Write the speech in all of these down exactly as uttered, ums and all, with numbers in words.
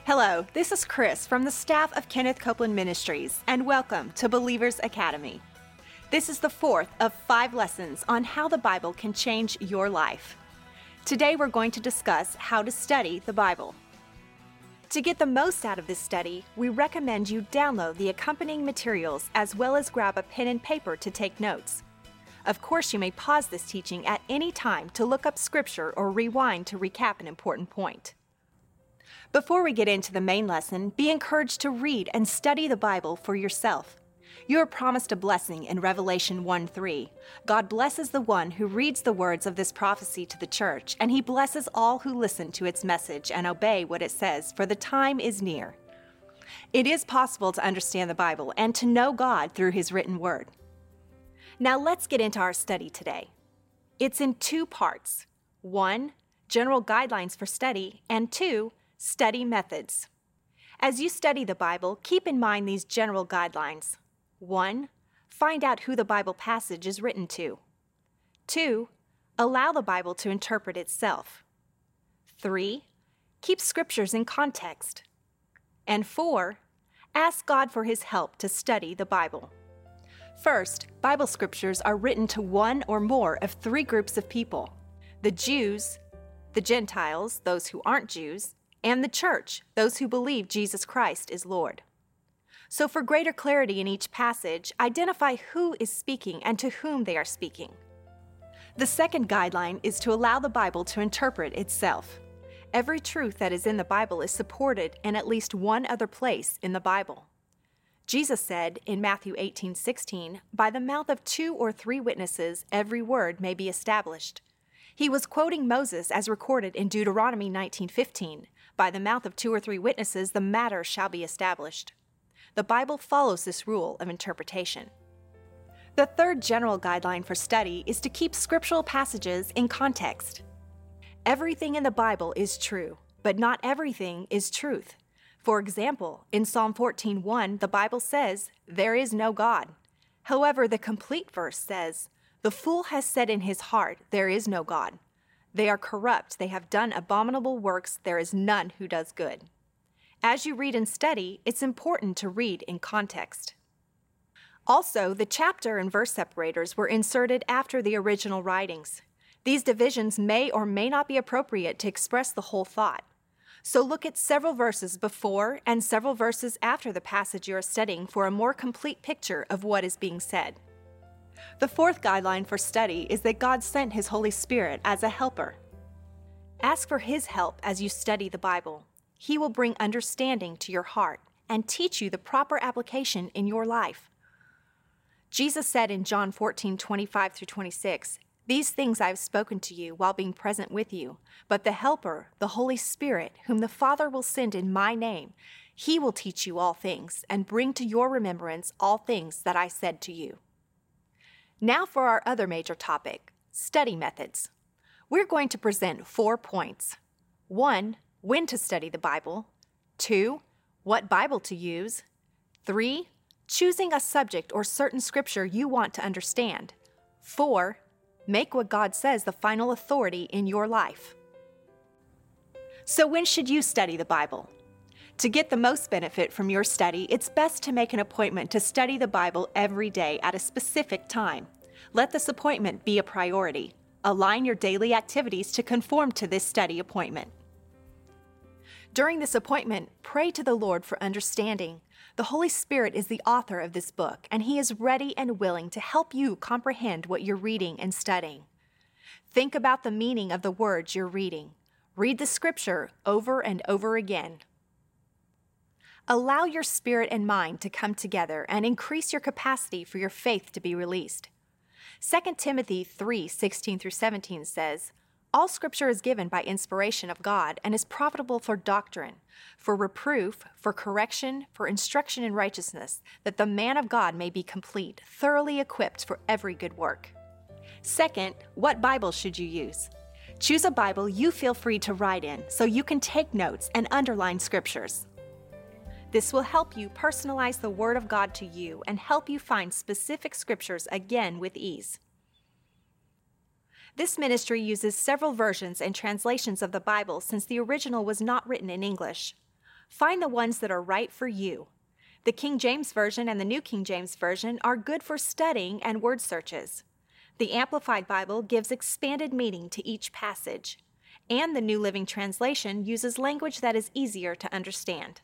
Hello, this is Chris from the staff of Kenneth Copeland Ministries, and welcome to Believers Academy. This is the fourth of five lessons on how the Bible can change your life. Today we're going to discuss how to study the Bible. To get the most out of this study, we recommend you download the accompanying materials as well as grab a pen and paper to take notes. Of course, you may pause this teaching at any time to look up scripture or rewind to recap an important point. Before we get into the main lesson, be encouraged to read and study the Bible for yourself. You are promised a blessing in Revelation one three. God blesses the one who reads the words of this prophecy to the church, and he blesses all who listen to its message and obey what it says, for the time is near. It is possible to understand the Bible and to know God through his written word. Now let's get into our study today. It's in two parts. One, general guidelines for study, and two, study methods. As you study the Bible, keep in mind these general guidelines. One, find out who the Bible passage is written to. Two, allow the Bible to interpret itself. Three, keep scriptures in context. And four, ask God for his help to study the Bible. First, Bible scriptures are written to one or more of three groups of people: the Jews, the Gentiles, those who aren't Jews, and the church, those who believe Jesus Christ is Lord. So for greater clarity in each passage, identify who is speaking and to whom they are speaking. The second guideline is to allow the Bible to interpret itself. Every truth that is in the Bible is supported in at least one other place in the Bible. Jesus said in Matthew eighteen sixteen, "By the mouth of two or three witnesses, every word may be established." He was quoting Moses as recorded in Deuteronomy nineteen fifteen. By the mouth of two or three witnesses, the matter shall be established. The Bible follows this rule of interpretation. The third general guideline for study is to keep scriptural passages in context. Everything in the Bible is true, but not everything is truth. For example, in Psalm fourteen one, the Bible says, "There is no God." However, the complete verse says, "The fool has said in his heart, there is no God. They are corrupt, they have done abominable works, there is none who does good." As you read and study, it's important to read in context. Also, the chapter and verse separators were inserted after the original writings. These divisions may or may not be appropriate to express the whole thought. So look at several verses before and several verses after the passage you are studying for a more complete picture of what is being said. The fourth guideline for study is that God sent his Holy Spirit as a helper. Ask for his help as you study the Bible. He will bring understanding to your heart and teach you the proper application in your life. Jesus said in John fourteen twenty-five through twenty-six, "These things I have spoken to you while being present with you, but the Helper, the Holy Spirit, whom the Father will send in my name, he will teach you all things and bring to your remembrance all things that I said to you." Now for our other major topic, study methods. We're going to present four points. One, when to study the Bible. Two, what Bible to use. Three, choosing a subject or certain scripture you want to understand. Four, make what God says the final authority in your life. So when should you study the Bible? To get the most benefit from your study, it's best to make an appointment to study the Bible every day at a specific time. Let this appointment be a priority. Align your daily activities to conform to this study appointment. During this appointment, pray to the Lord for understanding. The Holy Spirit is the author of this book, and he is ready and willing to help you comprehend what you're reading and studying. Think about the meaning of the words you're reading. Read the scripture over and over again. Allow your spirit and mind to come together and increase your capacity for your faith to be released. Second Timothy three sixteen through seventeen says, "All scripture is given by inspiration of God and is profitable for doctrine, for reproof, for correction, for instruction in righteousness, that the man of God may be complete, thoroughly equipped for every good work." Second, what Bible should you use? Choose a Bible you feel free to write in so you can take notes and underline scriptures. This will help you personalize the Word of God to you and help you find specific scriptures again with ease. This ministry uses several versions and translations of the Bible since the original was not written in English. Find the ones that are right for you. The King James Version and the New King James Version are good for studying and word searches. The Amplified Bible gives expanded meaning to each passage, and the New Living Translation uses language that is easier to understand.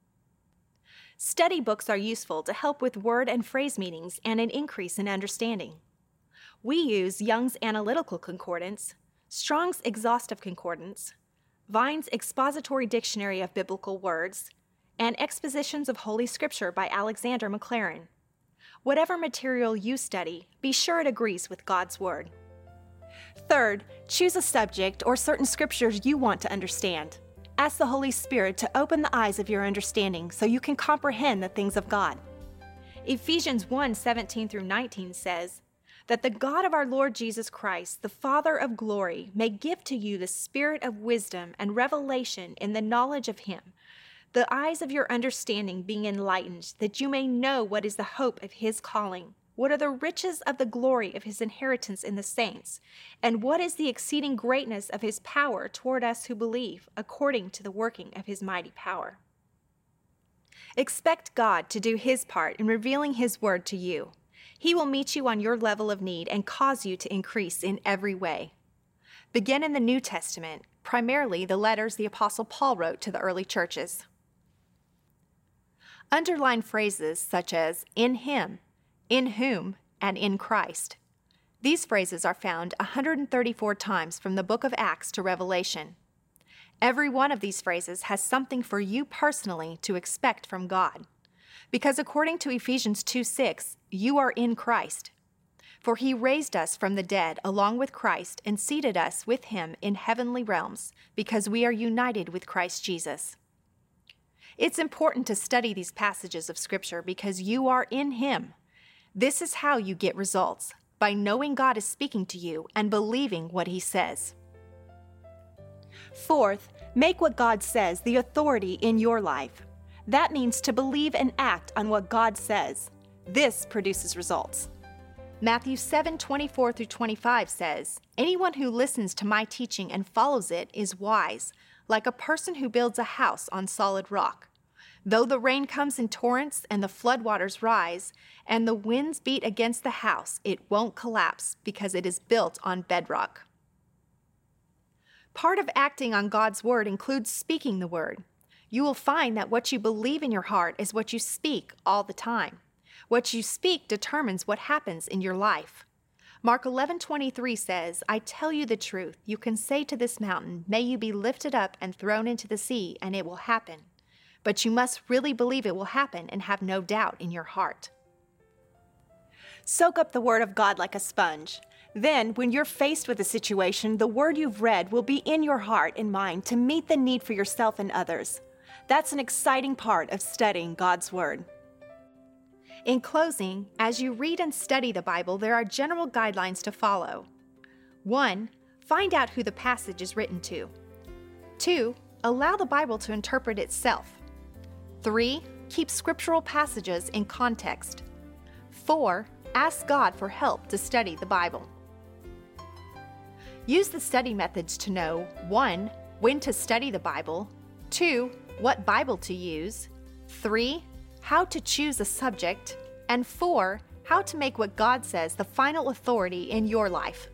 Study books are useful to help with word and phrase meanings and an increase in understanding. We use Young's Analytical Concordance, Strong's Exhaustive Concordance, Vine's Expository Dictionary of Biblical Words, and Expositions of Holy Scripture by Alexander Maclaren. Whatever material you study, be sure it agrees with God's Word. Third, choose a subject or certain scriptures you want to understand. Ask the Holy Spirit to open the eyes of your understanding so you can comprehend the things of God. Ephesians one seventeen through nineteen says, "That the God of our Lord Jesus Christ, the Father of glory, may give to you the spirit of wisdom and revelation in the knowledge of Him, the eyes of your understanding being enlightened, that you may know what is the hope of His calling, what are the riches of the glory of His inheritance in the saints, and what is the exceeding greatness of His power toward us who believe, according to the working of His mighty power." Expect God to do His part in revealing His word to you. He will meet you on your level of need and cause you to increase in every way. Begin in the New Testament, primarily the letters the Apostle Paul wrote to the early churches. Underline phrases such as in Him, in whom, and in Christ. These phrases are found one hundred thirty-four times from the book of Acts to Revelation. Every one of these phrases has something for you personally to expect from God. Because according to Ephesians two six, you are in Christ. For He raised us from the dead along with Christ and seated us with Him in heavenly realms, because we are united with Christ Jesus. It's important to study these passages of Scripture because you are in Him. This is how you get results, by knowing God is speaking to you and believing what He says. Fourth, make what God says the authority in your life. That means to believe and act on what God says. This produces results. Matthew seven twenty-four through twenty-five says, "Anyone who listens to my teaching and follows it is wise, like a person who builds a house on solid rock. Though the rain comes in torrents and the floodwaters rise, and the winds beat against the house, it won't collapse because it is built on bedrock." Part of acting on God's word includes speaking the word. You will find that what you believe in your heart is what you speak all the time. What you speak determines what happens in your life. Mark eleven twenty-three says, "I tell you the truth, you can say to this mountain, 'May you be lifted up and thrown into the sea,' and it will happen. But you must really believe it will happen and have no doubt in your heart." Soak up the Word of God like a sponge. Then, when you're faced with a situation, the Word you've read will be in your heart and mind to meet the need for yourself and others. That's an exciting part of studying God's Word. In closing, as you read and study the Bible, there are general guidelines to follow. One, find out who the passage is written to. Two, allow the Bible to interpret itself. Three, keep scriptural passages in context. Four, ask God for help to study the Bible. Use the study methods to know, one, when to study the Bible, two, what Bible to use, three, how to choose a subject, and four, how to make what God says the final authority in your life.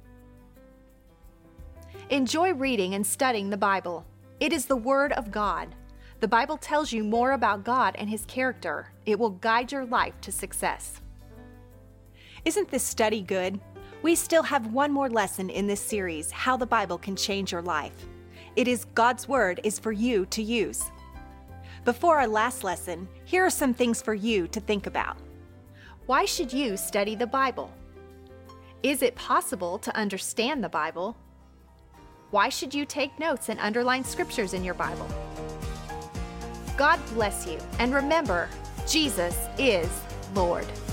Enjoy reading and studying the Bible. It is the Word of God. The Bible tells you more about God and His character. It will guide your life to success. Isn't this study good? We still have one more lesson in this series, How the Bible Can Change Your Life. It is God's Word is for you to use. Before our last lesson, here are some things for you to think about. Why should you study the Bible? Is it possible to understand the Bible? Why should you take notes and underline scriptures in your Bible? God bless you, and remember, Jesus is Lord.